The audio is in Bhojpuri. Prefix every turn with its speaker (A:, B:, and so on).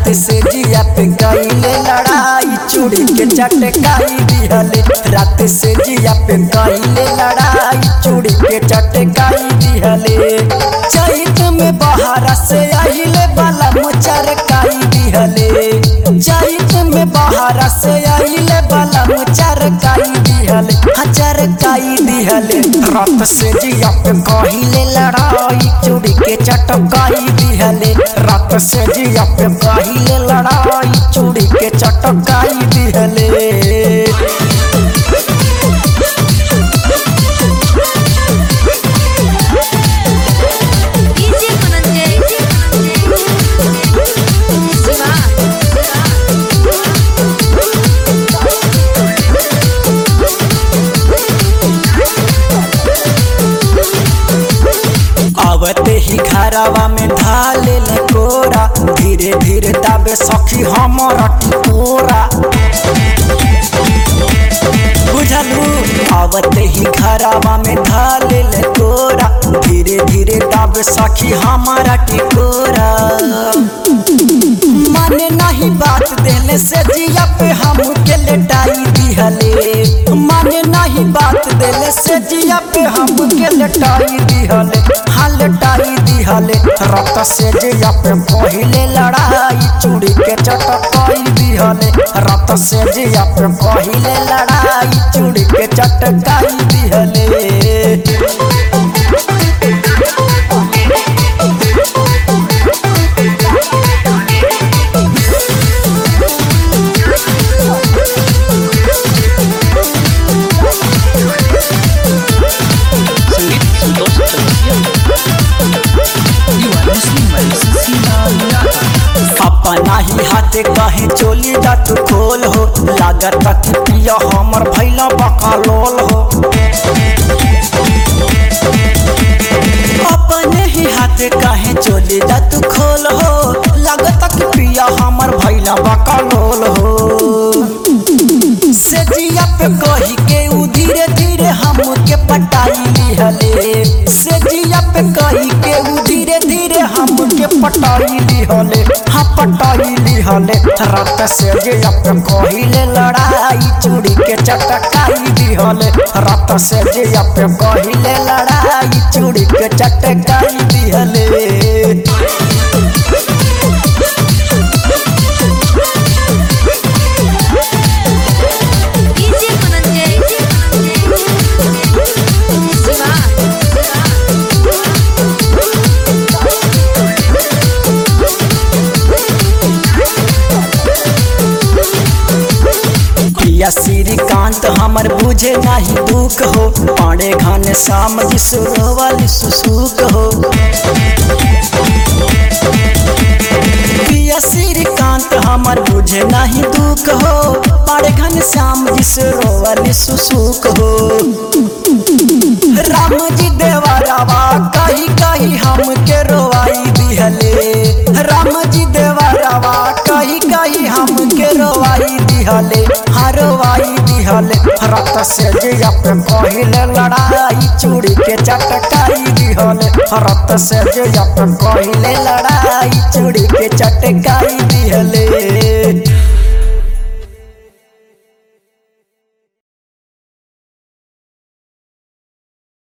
A: रात से जिया पे कइले लड़ाई चूड़ी के चटकाई दिहले। रात से जिया पे कइले लड़ाई चूड़ी के चटकाई दिहले। चैत में बहारा से आइले बाला मुचरकाई दिहले। चैत में बहारा से आइले बाला मुचरकाई दिहले। चरकाई दिहले। रात से जिया पे कइले लड़ाई चूड़ी के चटकाई दिहले। रात से जिया पे कइले लड़ाई चूड़ी के चटकाई दिहले। आवते ही घरवा में ढाले कोरा धीरे धीरे दाबे सखी हमारा टिकोरा। बुझलू आवते ही घरवा में ढाले कोरा धीरे धीरे दाबे सखी हमारा टिकोरा। माने नहीं बात देले से जिया पे हम के लेटाई दिहले। माने नहीं बात देले से जिया पे हम के लेटाई दिहले। हाँ लेटाई दिहले। रात से जिया पे पहिले लड़ाई चूड़ी के चटकाई दिहले। रात से जिया पे पहिले लड़ाई चूड़ी के चटकाई दिहले। अपना ही हाथे कहे चोली दा तू खोल हो लागत कि पिया हमर भैला बकालोल हो। अपने ही हाथे कहे चोली दा तू खोल हो लागत कि पिया हमर भैला बकालोल हो। से जिया पे कही के उ धीरे धीरे हम के पटाई लिहले। से जिया पे कही के उ धीरे धीरे हम के पटाई लिहले। हाँ पटाई लिहले। रात से जिया पे कहिले लड़ाई चूड़ी के चटकाई दिहले। रात से जिया पे कहिले लड़ाई चूड़ी के चटकाई दिहले। श्रीकांत हमर बुझे नहीं दुख हो पाड़े घाने शाम वाली सुसुक हो। पिया श्रीकांत हमर बुझे नहीं दुख हो पाड़े घाने शाम वाली सुसुक हो। राम जी देवरावा कही कही हम के रोवाई दिहले। राम जी देवरावा कही कही हम के रोवाई दिहले। हरवाई दिहले। रात से जिया पे कहिले लड़ाई चूड़ी के चटकाई दिहले। रात से जिया पे कहिले लड़ाई चूड़ी के चटकाई दिहले।